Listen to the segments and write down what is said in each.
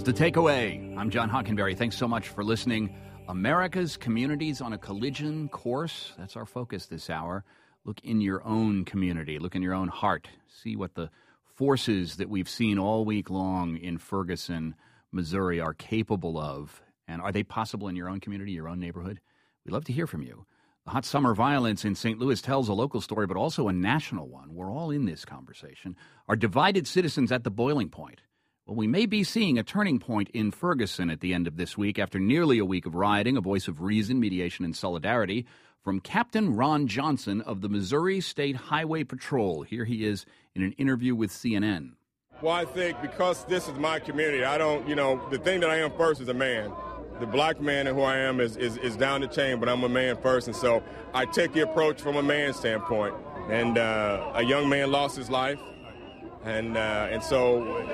The Takeaway. I'm John Hockenberry. Thanks so much for listening. America's communities on a collision course. That's our focus this hour. Look in your own community. Look in your own heart. See what the forces that we've seen all week long in Ferguson, Missouri are capable of. And are they possible in your own community, your own neighborhood? We'd love to hear from you. The hot summer violence in St. Louis tells a local story, but also a national one. We're all in this conversation. Are divided citizens at the boiling point? Well, we may be seeing a turning point in Ferguson at the end of this week after nearly a week of rioting, a voice of reason, mediation, and solidarity from Captain Ron Johnson of the Missouri State Highway Patrol. Here he is in an interview with CNN. Well, I think because this is my community, the thing that I am first is a man. The black man and who I am is down the chain, but I'm a man first, and so I take the approach from a man's standpoint. And a young man lost his life, and so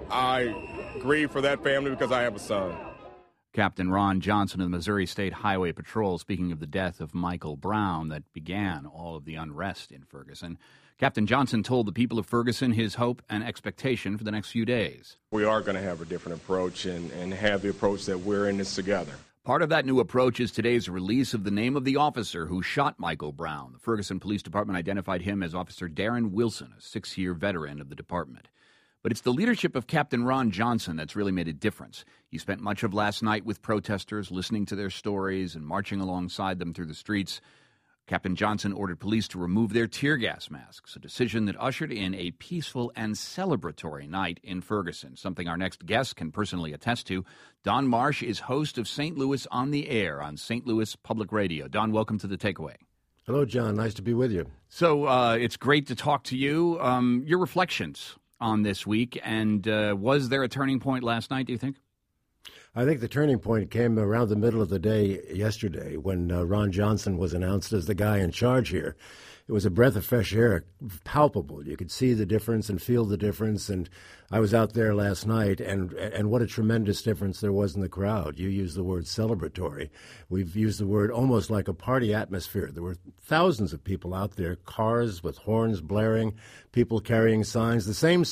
I grieve for that family because I have a son. Captain Ron Johnson of the Missouri State Highway Patrol, speaking of the death of Michael Brown that began all of the unrest in Ferguson. Captain Johnson told the people of Ferguson his hope and expectation for the next few days. We are going to have a different approach and have the approach that we're in this together. Part of that new approach is today's release of the name of the officer who shot Michael Brown. The Ferguson Police Department identified him as Officer Darren Wilson, a 6-year veteran of the department. But it's the leadership of Captain Ron Johnson that's really made a difference. He spent much of last night with protesters, listening to their stories and marching alongside them through the streets. Captain Johnson ordered police to remove their tear gas masks, a decision that ushered in a peaceful and celebratory night in Ferguson, something our next guest can personally attest to. Don Marsh is host of St. Louis on the Air on St. Louis Public Radio. Don, welcome to The Takeaway. Hello, John. Nice to be with you. So it's great to talk to you. Your reflections on this week, and was there a turning point last night, do you think? I think the turning point came around the middle of the day yesterday when Ron Johnson was announced as the guy in charge here. It was a breath of fresh air, palpable. You could see the difference and feel the difference. And I was out there last night, and what a tremendous difference there was in the crowd. You used the word celebratory. We've used the word almost like a party atmosphere. There were thousands of people out there, cars with horns blaring, people carrying signs, the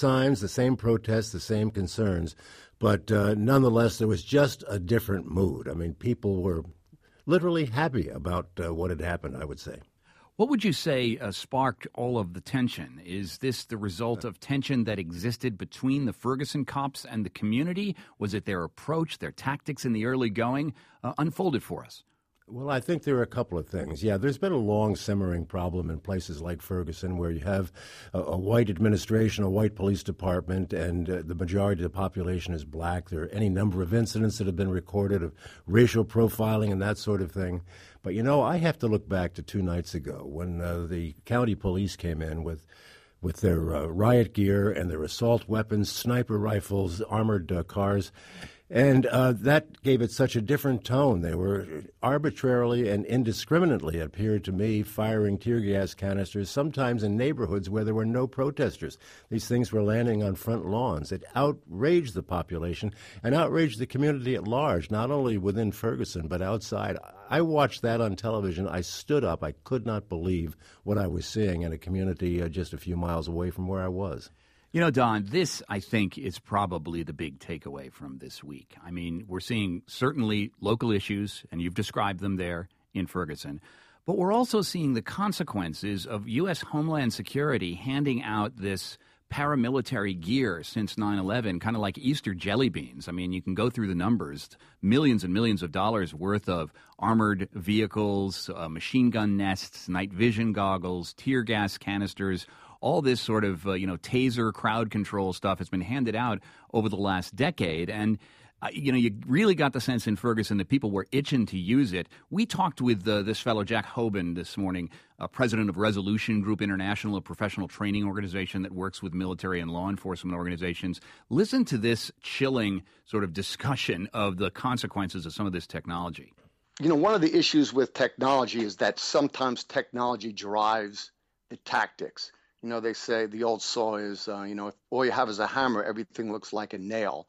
same protests, the same concerns. But nonetheless, there was just a different mood. I mean, people were literally happy about what had happened, I would say. What would you say sparked all of the tension? Is this the result of tension that existed between the Ferguson cops and the community? Was it their approach, their tactics in the early going? Unfold it for us. Well, I think there are a couple of things. Yeah, there's been a long simmering problem in places like Ferguson where you have a white administration, a white police department, and the majority of the population is black. There are any number of incidents that have been recorded of racial profiling and that sort of thing. But, I have to look back to 2 nights ago when the county police came in with their riot gear and their assault weapons, sniper rifles, armored cars. And that gave it such a different tone. They were arbitrarily and indiscriminately, it appeared to me, firing tear gas canisters, sometimes in neighborhoods where there were no protesters. These things were landing on front lawns. It outraged the population and outraged the community at large, not only within Ferguson, but outside. I watched that on television. I stood up. I could not believe what I was seeing in a community just a few miles away from where I was. Don, this, I think, is probably the big takeaway from this week. I mean, we're seeing certainly local issues, and you've described them there in Ferguson, but we're also seeing the consequences of U.S. Homeland Security handing out this paramilitary gear since 9/11, kind of like Easter jelly beans. I mean, you can go through the numbers, millions and millions of dollars worth of armored vehicles, machine gun nests, night vision goggles, tear gas canisters. All this sort of, taser crowd control stuff has been handed out over the last decade. And, you really got the sense in Ferguson that people were itching to use it. We talked with this fellow, Jack Hoban, this morning, president of Resolution Group International, a professional training organization that works with military and law enforcement organizations. Listen to this chilling sort of discussion of the consequences of some of this technology. One of the issues with technology is that sometimes technology drives the tactics. They say the old saw is, if all you have is a hammer, everything looks like a nail.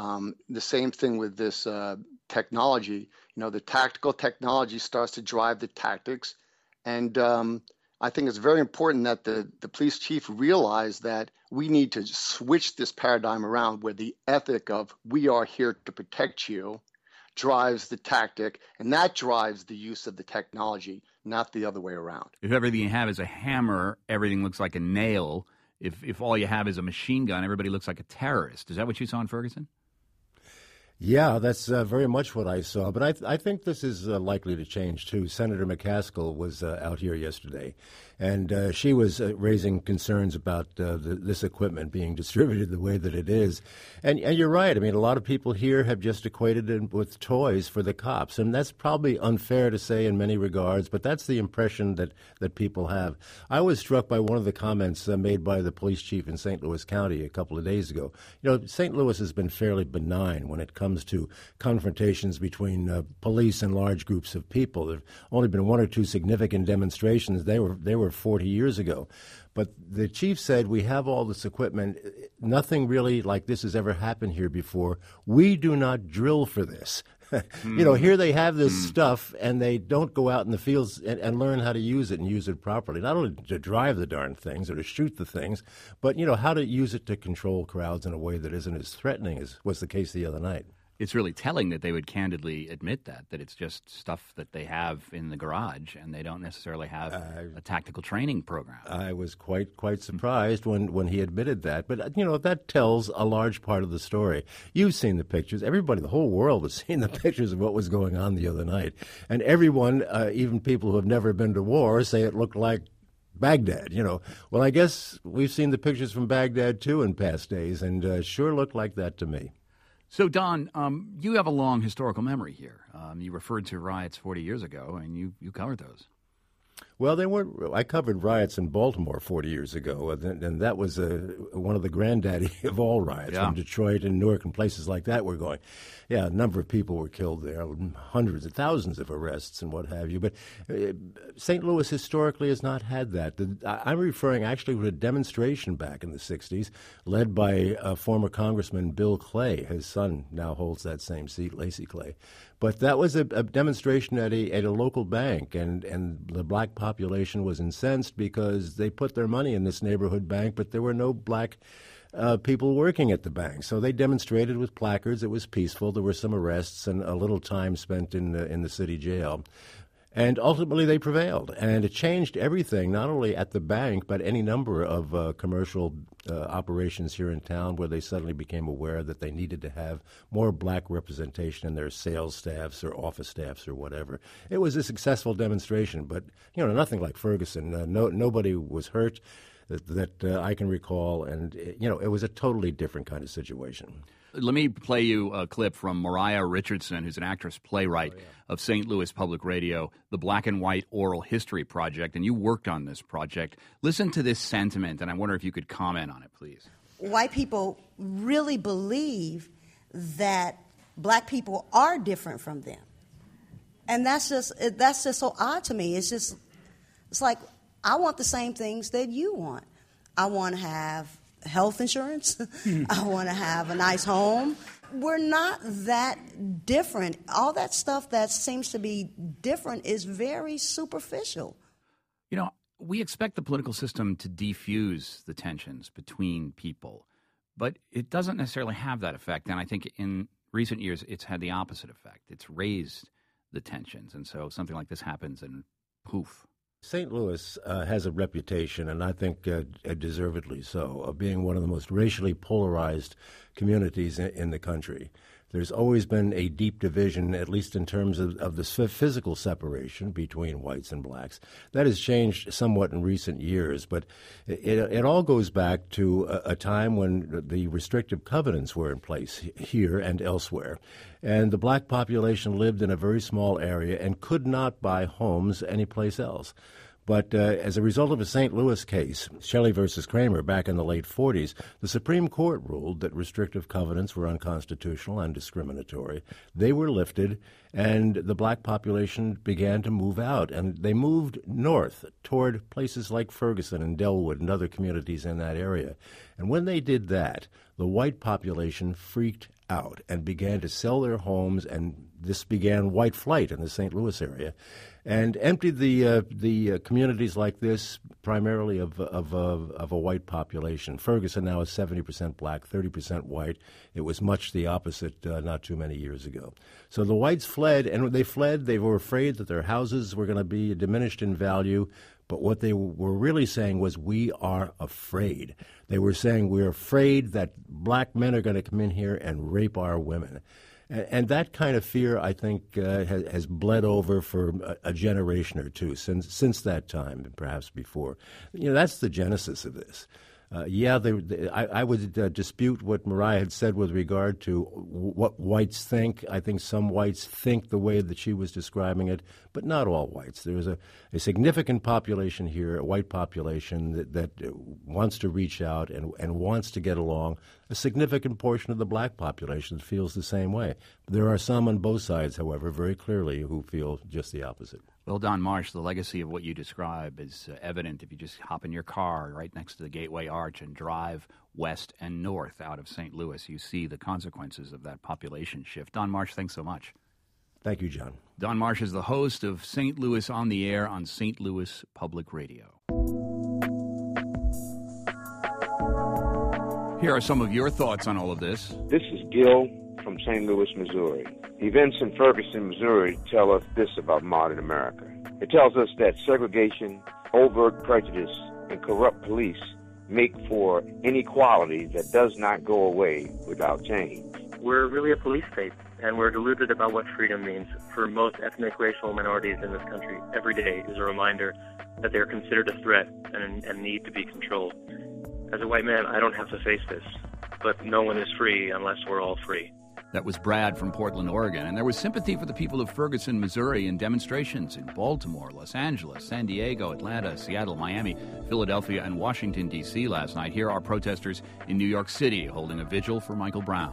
The same thing with this technology. The tactical technology starts to drive the tactics. And I think it's very important that the police chief realize that we need to switch this paradigm around where the ethic of we are here to protect you drives the tactic, and that drives the use of the technology, not the other way around. If everything you have is a hammer, everything looks like a nail. If all you have is a machine gun, everybody looks like a terrorist. Is that what you saw in Ferguson? Yeah, that's very much what I saw. But I think this is likely to change, too. Senator McCaskill was out here yesterday, and she was raising concerns about this equipment being distributed the way that it is. And you're right. I mean, a lot of people here have just equated it with toys for the cops, and that's probably unfair to say in many regards, but that's the impression that people have. I was struck by one of the comments made by the police chief in St. Louis County a couple of days ago. You know, St. Louis has been fairly benign when it comes to confrontations between police and large groups of people. There have only been one or two significant demonstrations. They were 40 years ago. But the chief said, we have all this equipment. Nothing really like this has ever happened here before. We do not drill for this. You know, here they have this stuff, and they don't go out in the fields and learn how to use it and use it properly. Not only to drive the darn things or to shoot the things, but, you know, how to use it to control crowds in a way that isn't as threatening as was the case the other night. It's really telling that they would candidly admit that it's just stuff that they have in the garage and they don't necessarily have a tactical training program. I was quite surprised when he admitted that. But, you know, that tells a large part of the story. You've seen the pictures. Everybody, the whole world has seen the pictures of what was going on the other night. And everyone, even people who have never been to war, say it looked like Baghdad, you know. Well, I guess we've seen the pictures from Baghdad, too, in past days, and sure looked like that to me. So, Don, you have a long historical memory here. You referred to riots 40 years ago, and you covered those. Well, they weren't. I covered riots in Baltimore 40 years ago, and that was one of the granddaddy of all riots. Yeah. When Detroit and Newark and places like that were going. Yeah, a number of people were killed there, hundreds of thousands of arrests and what have you. But St. Louis historically has not had that. I'm referring actually to a demonstration back in the 60s led by former Congressman Bill Clay. His son now holds that same seat, Lacy Clay. But that was a demonstration at a local bank, and the black population was incensed because they put their money in this neighborhood bank, but there were no black people working at the bank. So they demonstrated with placards. It was peaceful. There were some arrests and a little time spent in the city jail. And ultimately they prevailed. And it changed everything, not only at the bank, but any number of commercial operations here in town where they suddenly became aware that they needed to have more black representation in their sales staffs or office staffs or whatever. It was a successful demonstration, but, you know, nothing like Ferguson. Nobody was hurt that I can recall. And, you know, it was a totally different kind of situation. Let me play you a clip from Mariah Richardson, who's an actress-playwright of St. Louis Public Radio, the Black and White Oral History Project, and you worked on this project. Listen to this sentiment, and I wonder if you could comment on it, please. White people really believe that black people are different from them. And that's just so odd to me. It's like, I want the same things that you want. I want to have health insurance. I want to have a nice home. We're not that different. All that stuff that seems to be different is very superficial. You know, we expect the political system to defuse the tensions between people, but it doesn't necessarily have that effect. And I think in recent years, it's had the opposite effect. It's raised the tensions. And so something like this happens and poof. St. Louis has a reputation, and I think deservedly so, of being one of the most racially polarized communities in the country. There's always been a deep division, at least in terms of the physical separation between whites and blacks. That has changed somewhat in recent years, but it all goes back to a time when the restrictive covenants were in place here and elsewhere. And the black population lived in a very small area and could not buy homes anyplace else. But as a result of a St. Louis case, Shelley versus Kramer, back in the late 40s, the Supreme Court ruled that restrictive covenants were unconstitutional and discriminatory. They were lifted, and the black population began to move out. And they moved north toward places like Ferguson and Delwood and other communities in that area. And when they did that, the white population freaked out and began to sell their homes, and this began white flight in the St. Louis area, and emptied the communities like this primarily of a white population. Ferguson now is 70% black, 30% white. It was much the opposite not too many years ago. So the whites fled, and when they fled, they were afraid that their houses were going to be diminished in value. But what they were really saying was, we are afraid. They were saying, we're afraid that black men are going to come in here and rape our women. And that kind of fear, I think, has bled over for a generation or two since that time, and perhaps before. That's the genesis of this. I would dispute what Mariah had said with regard to what whites think. I think some whites think the way that she was describing it, but not all whites. There is a significant population here, a white population that wants to reach out and wants to get along. A significant portion of the black population feels the same way. There are some on both sides, however, very clearly, who feel just the opposite. Well, Don Marsh, the legacy of what you describe is evident if you just hop in your car right next to the Gateway Arch and drive west and north out of St. Louis. You see the consequences of that population shift. Don Marsh, thanks so much. Thank you, John. Don Marsh is the host of St. Louis on the Air on St. Louis Public Radio. Here are some of your thoughts on all of this. This is Gil from St. Louis, Missouri. Events in Ferguson, Missouri tell us this about modern America. It tells us that segregation, overt prejudice, and corrupt police make for inequality that does not go away without change. We're really a police state, and we're deluded about what freedom means. For most ethnic racial minorities in this country, every day is a reminder that they're considered a threat and need to be controlled. As a white man, I don't have to face this, but no one is free unless we're all free. That was Brad from Portland, Oregon. And there was sympathy for the people of Ferguson, Missouri in demonstrations in Baltimore, Los Angeles, San Diego, Atlanta, Seattle, Miami, Philadelphia, and Washington, D.C. last night. Here are protesters in New York City holding a vigil for Michael Brown.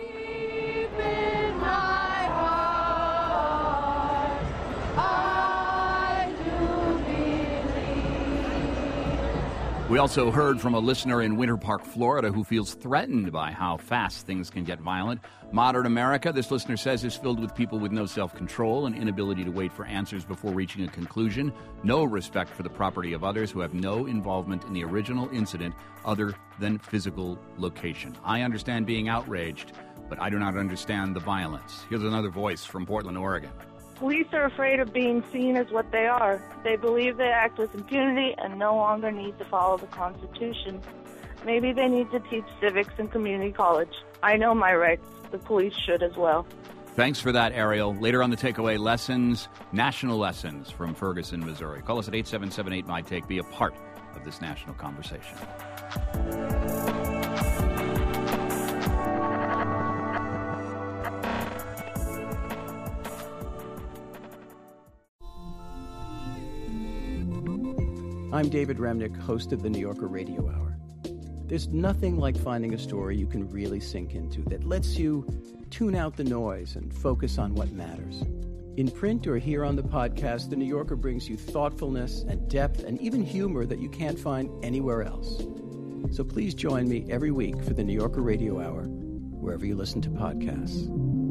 We also heard from a listener in Winter Park, Florida, who feels threatened by how fast things can get violent. Modern America, this listener says, is filled with people with no self-control and inability to wait for answers before reaching a conclusion, no respect for the property of others who have no involvement in the original incident other than physical location. I understand being outraged, but I do not understand the violence. Here's another voice from Portland, Oregon. Police are afraid of being seen as what they are. They believe they act with impunity and no longer need to follow the Constitution. Maybe they need to teach civics in community college. I know my rights. The police should as well. Thanks for that, Ariel. Later on the Takeaway, lessons, national lessons from Ferguson, Missouri. Call us at 877-8-MY-TAKE. Be a part of this national conversation. I'm David Remnick, host of the New Yorker Radio Hour. There's nothing like finding a story you can really sink into that lets you tune out the noise and focus on what matters. In print or here on the podcast, the New Yorker brings you thoughtfulness and depth and even humor that you can't find anywhere else. So please join me every week for the New Yorker Radio Hour, wherever you listen to podcasts.